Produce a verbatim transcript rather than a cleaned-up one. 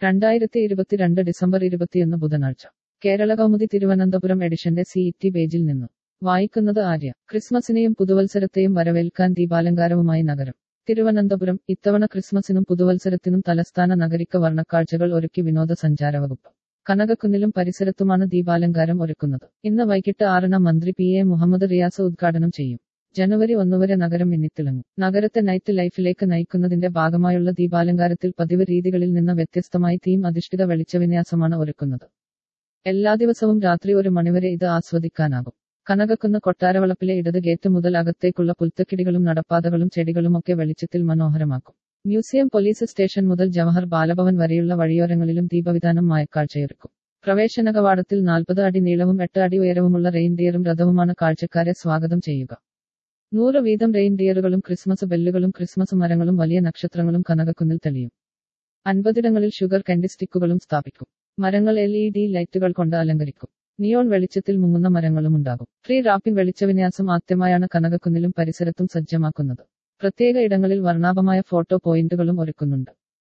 രണ്ടായിരത്തി ഇരുപത്തിരണ്ട് ഡിസംബർ ഇരുപത്തിയൊന്ന് ബുധനാഴ്ച കേരള കൗമുദി തിരുവനന്തപുരം എഡിഷന്റെ സി ഇ ടി പേജിൽ നിന്നും വായിക്കുന്നത് ആര്യ. ക്രിസ്മസിനെയും പുതുവത്സരത്തെയും വരവേൽക്കാൻ ദീപാലങ്കാരവുമായി നഗരം. തിരുവനന്തപുരം. ഇത്തവണ ക്രിസ്മസിനും പുതുവത്സരത്തിനും തലസ്ഥാന നഗരിക്ക് വർണ്ണക്കാഴ്ചകൾ ഒരുക്കി വിനോദസഞ്ചാര വകുപ്പ്. കനകക്കുന്നിലും പരിസരത്തുമാണ് ദീപാലങ്കാരം ഒരുക്കുന്നത്. ഇന്ന് വൈകിട്ട് ആറിന് മന്ത്രി പി എ മുഹമ്മദ് റിയാസ് ഉദ്ഘാടനം ചെയ്യും. ജനുവരി ഒന്ന് വരെ നഗരം മിന്നിത്തിളങ്ങും. നഗരത്തെ നൈറ്റ് ലൈഫിലേക്ക് നയിക്കുന്നതിന്റെ ഭാഗമായുള്ള ദീപാലങ്കാരത്തിൽ പതിവ് രീതികളിൽ നിന്ന് വ്യത്യസ്തമായി തീം അധിഷ്ഠിത വെളിച്ചവിന്യാസമാണ് ഒരുക്കുന്നത്. എല്ലാ ദിവസവും രാത്രി ഒരു മണിവരെ ഇത് ആസ്വദിക്കാനാകും. കനകക്കുന്ന് കൊട്ടാരവളപ്പിലെ ഇടത് ഗേറ്റ് മുതൽ അകത്തേക്കുള്ള പുൽത്തക്കിടികളും നടപ്പാതകളും ചെടികളുമൊക്കെ വെളിച്ചത്തിൽ മനോഹരമാക്കും. മ്യൂസിയം, പോലീസ് സ്റ്റേഷൻ മുതൽ ജവഹർ ബാലഭവൻ വരെയുള്ള വഴിയോരങ്ങളിലും ദീപവിതാനം മായക്കാഴ്ചയൊരുക്കും. പ്രവേശന കവാടത്തിൽ നാൽപ്പത് അടി നീളവും എട്ട് അടി ഉയരവുമുള്ള റെയിൻഡിയറും രഥവുമാണ് കാഴ്ചക്കാരെ സ്വാഗതം ചെയ്യുക. നൂറ് വീതം റെയിൻഡിയറുകളും ക്രിസ്മസ് ബെല്ലുകളും ക്രിസ്മസ് മരങ്ങളും വലിയ നക്ഷത്രങ്ങളും കനകക്കുന്നിൽ തെളിയും. അൻപതിടങ്ങളിൽ ഷുഗർ കാൻഡി സ്റ്റിക്കുകളും സ്ഥാപിക്കും. മരങ്ങൾ എൽ ഇ ഡി ലൈറ്റുകൾ കൊണ്ട് അലങ്കരിക്കും. നിയോൺ വെളിച്ചത്തിൽ മുങ്ങുന്ന മരങ്ങളും ഉണ്ടാകും. ഫ്രീ റാപ്പിംഗ് വെളിച്ചവിന്യാസം ആദ്യമായാണ് കനകക്കുന്നിലും പരിസരത്തും സജ്ജമാക്കുന്നത്. പ്രത്യേക ഇടങ്ങളിൽ വർണ്ണാഭമായ ഫോട്ടോ പോയിന്റുകളും ഒരുക്കുന്നുണ്ട്.